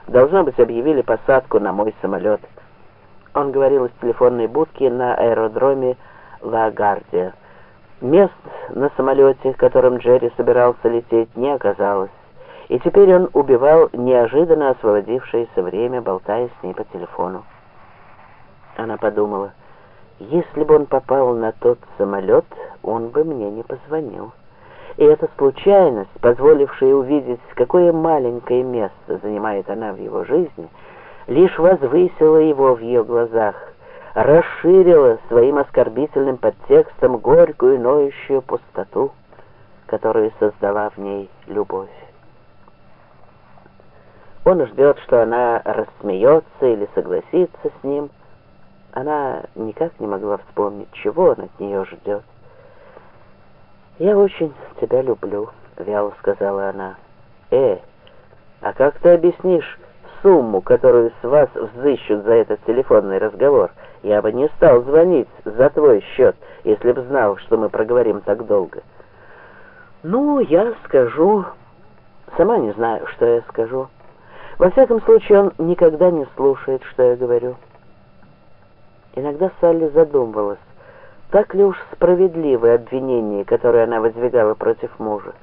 Должно быть, объявили посадку на мой самолет. Он говорил из телефонной будки на аэродроме Ла-Гардия. Мест на самолете, которым Джерри собирался лететь, не оказалось. И теперь он убивал неожиданно освободившееся время, болтая с ней по телефону. Она подумала, если бы он попал на тот самолет, он бы мне не позвонил. И эта случайность, позволившая увидеть, какое маленькое место занимает она в его жизни, лишь возвысила его в ее глазах, расширила своим оскорбительным подтекстом горькую ноющую пустоту, которую создала в ней любовь. Он ждет, что она рассмеется или согласится с ним. Она никак не могла вспомнить, чего он от нее ждет. «Я очень тебя люблю», — вяло сказала она. А как ты объяснишь сумму, которую с вас взыщут за этот телефонный разговор? Я бы не стал звонить за твой счет, если б знал, что мы проговорим так долго». «Ну, я скажу... Сама не знаю, что я скажу. Во всяком случае, он никогда не слушает, что я говорю». Иногда Салли задумывалась, так ли уж справедливы обвинения, которые она выдвигала против мужа.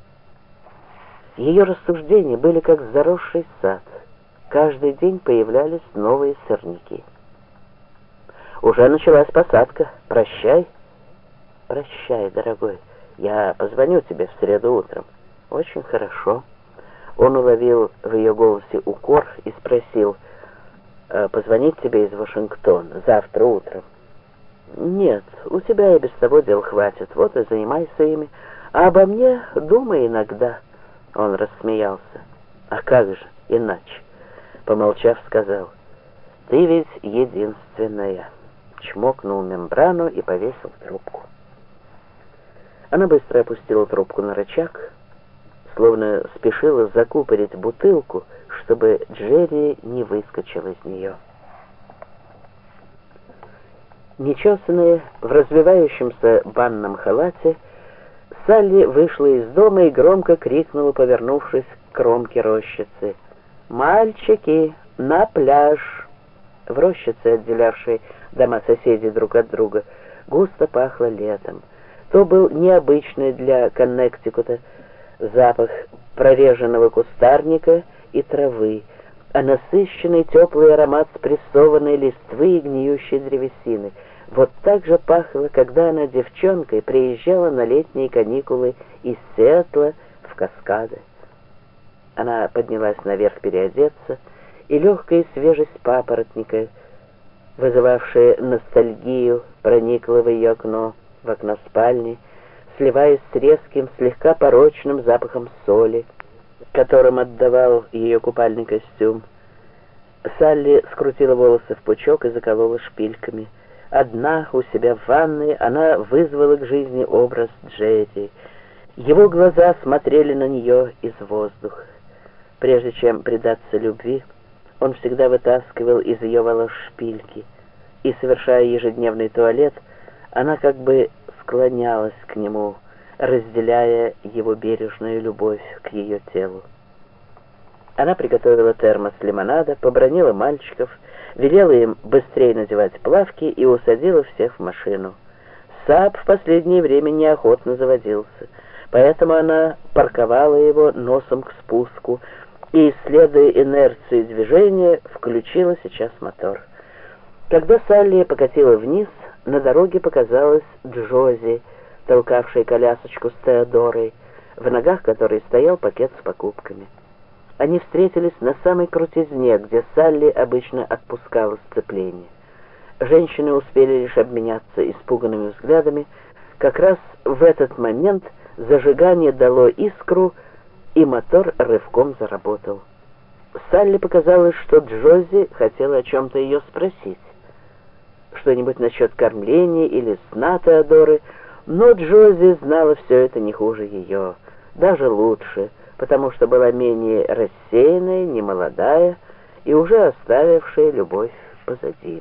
Ее рассуждения были как заросший сад. Каждый день появлялись новые сорняки. «Уже началась посадка. Прощай». «Прощай, дорогой. Я позвоню тебе в среду утром». «Очень хорошо». Он уловил в ее голосе укор и спросил, «Позвонить тебе из Вашингтона завтра утром?» «Нет, у тебя и без того дел хватит, вот и занимайся ими. А обо мне думай иногда». Он рассмеялся. «А как же иначе?» Помолчав, сказал, «Ты ведь единственная». Чмокнул мембрану и повесил трубку. Она быстро опустила трубку на рычаг, словно спешила закупорить бутылку, чтобы Джерри не выскочил из нее. Нечесанная, в развивающемся банном халате, Салли вышла из дома и громко крикнула, повернувшись к кромке рощицы: «Мальчики, на пляж!» В рощице, отделявшей дома соседей друг от друга, густо пахло летом. То был необычный для Коннектикута запах прореженного кустарника и травы, а насыщенный теплый аромат спрессованной листвы и гниющей древесины. Вот так же пахло, когда она девчонкой приезжала на летние каникулы из Сиэтла в Каскады. Она поднялась наверх переодеться, и легкая свежесть папоротника, вызывавшая ностальгию, проникла в ее окно, в окно спальни, сливаясь с резким, слегка порочным запахом соли, которым отдавал ее купальный костюм. Салли скрутила волосы в пучок и заколола шпильками. Одна у себя в ванной она вызвала к жизни образ Джерри. Его глаза смотрели на нее из воздуха. Прежде чем предаться любви, он всегда вытаскивал из ее волос шпильки, и, совершая ежедневный туалет, она как бы склонялась к нему, разделяя его бережную любовь к ее телу. Она приготовила термос лимонада, побранила мальчиков, велела им быстрее надевать плавки и усадила всех в машину. Саб в последнее время неохотно заводился, поэтому она парковала его носом к спуску и, исследуя инерцию движения, включила сейчас мотор. Когда Салли покатила вниз, на дороге показалась Джози, толкавшая колясочку с Теодорой, в ногах которой стоял пакет с покупками. Они встретились на самой крутизне, где Салли обычно отпускала сцепление. Женщины успели лишь обменяться испуганными взглядами. Как раз в этот момент зажигание дало искру, и мотор рывком заработал. Салли показалось, что Джози хотела о чем-то ее спросить. Что-нибудь насчет кормления или сна Теодоры, но Джози знала все это не хуже ее, даже лучше, потому что была менее рассеянная, немолодая и уже оставившая любовь позади.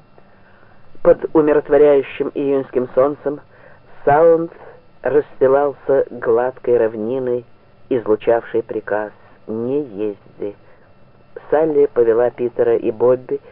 Под умиротворяющим июньским солнцем Саунд расстилался гладкой равниной, излучавшей приказ «Не езди». Салли повела Питера и Бобби